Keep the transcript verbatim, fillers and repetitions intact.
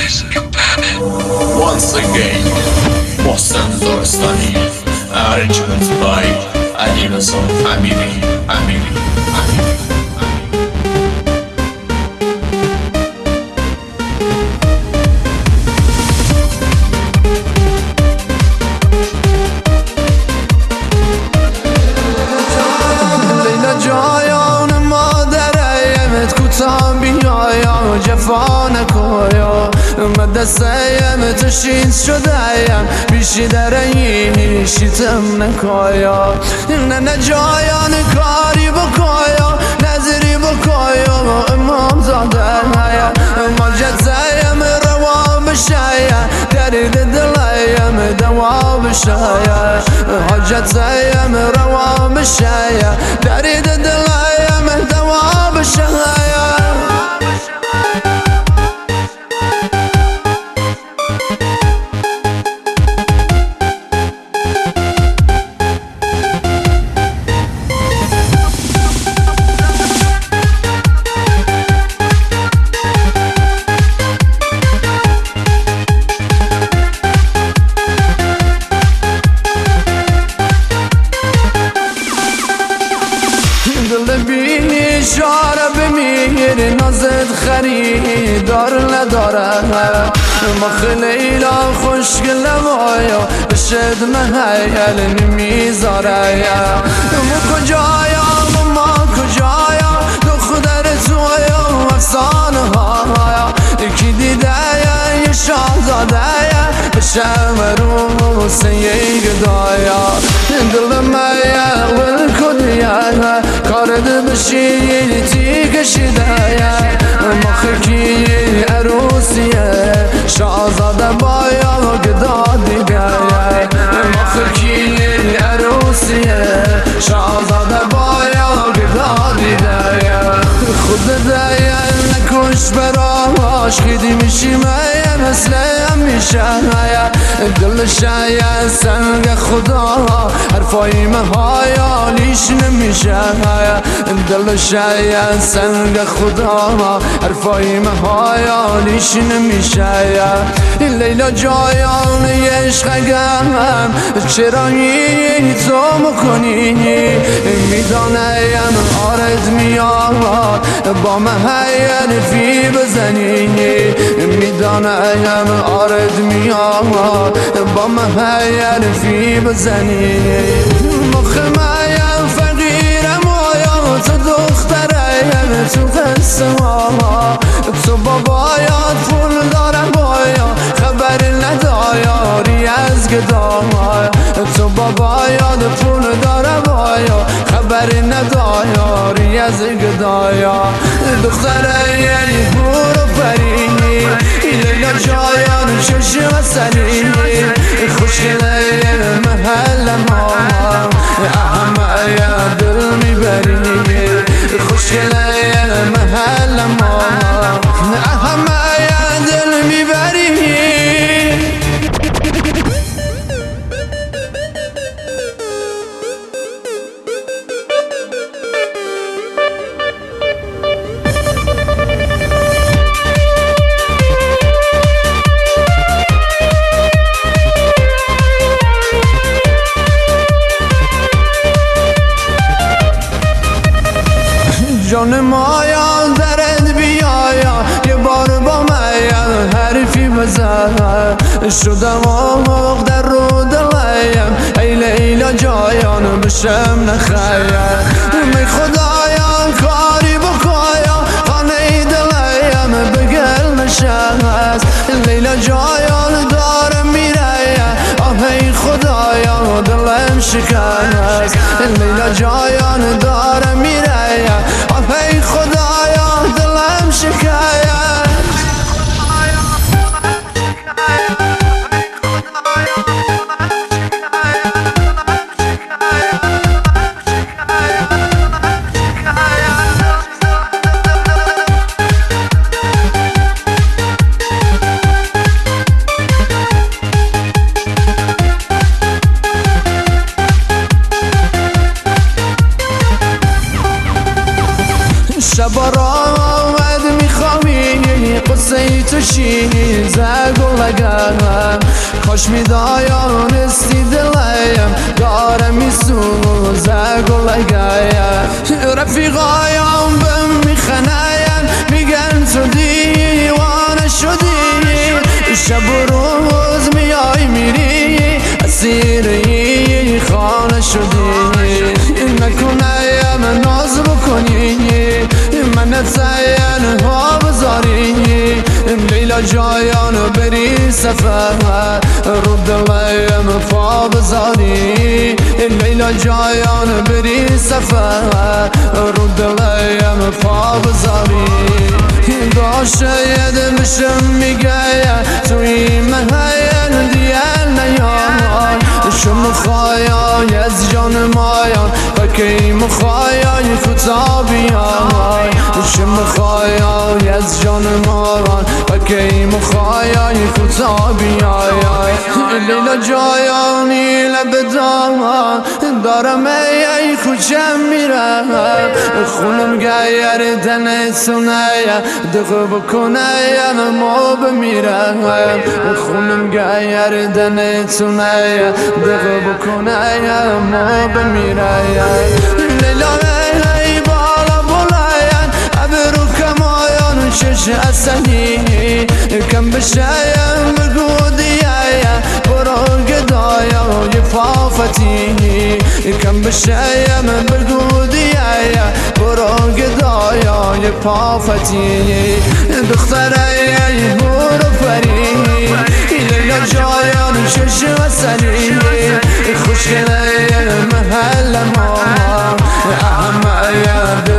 Once again, Mohsen Zorstani, arrangement by Ali Rasul Hamidi, Hamidi, Hamidi. جفا نکایا من دستیم تشید شدهیم بیشی درهی شیتم نکایا نه نه جایان کاری بکایا نظری بکایا امام زاده ما جزایم روا بشایا درد دلایم دوا بشایا حاجت زایم روا بشایا درد دلایم دوا بشایا اشاره بمیر نازت خریدار نداره ما خلیلا خوشگل مایا بشد محیل نمیذاره ما کجایا ما کجایا دختر تویا افسانه ها یکی دیده یه شاهزاده بشم رو سیه گدایا دل میا ول کدیا کارد بشی تی کشیده مخکی عروسیه شاهزاده بایا گدا دیگه مخکی عروسیه شاهزاده بایا گدا دیگه خود دیگه نکش براش خیدی میشی میم مثل همیشه دل شاید سنگ خدا حرفای مهایا لیش نمیشه دل شاید سنگ خدا حرفای مهایا لیش نمیشه لیلا جایان عشقم چرا این تو میکنی میدانم آرد میاد با محیل فی بزنی میدانم آرد میاد با محیل فی بزنی مخمایم فقیرم آیا تو دخترم تو قصه ها تو بابایات پول دارم بایا خبر ندایاری از گدای تو بابایات پول دارم بایا خبر ندایاری از گدایا دختره یعنی برو فرینی لیلا جایان چشم سنی خوشگله محل ما احمه دل میبری خوشگله محل ما احمه دل میبری جان مایا درد بیایا یه بار با مایا حرفی بزن شدم آموق در رو دلیم ای لیلا جایان بشم نخیر می خدایا کاری بکایا خانه دلیم بگل نشست لیلا جایان دارم میره آه ای خدایا دلم شکست لیلا جایان دارم میره ای خدایا دلم شکایت شب را آمد میخوامی واسه تو شیزه گلگم کاش میدایانستی دلیم داره میسوزه گلگم رفیقایم بهم میخنین میگن تو دیوانه شدی شب و روز میای میری اسیری خانه شدی نکنیم ناز بکنی من تنها بذاری لیلا جایان بری سفر رو دلیم پا بذاری لیلا جایان بری سفر رو دلیم پا بذاری داشته یه دلشم میگه توی مهین دیل نیای شم خواهی از جان مایان بکی مخواهی خطا بیای شم خواهی از جان مایان بکی مخواهی خطا بیای لیلا جایانی لب دامان دارم ای خوشم میرم خونم گیر دن سونه دقه بکنه ما بمیرم خونم گیر دن سونه دقه بکنه ما بمیرم لیلا ای بالا بلاین ابرو کمایان شش اصلی کم بشایم بگو دیایا برو گدایا یه پافتی کم بشایم بگو دیایا برو گدایا یه پافتی دختره برو پری لیلا جایان شش اصلی خوشگله محل ما اهم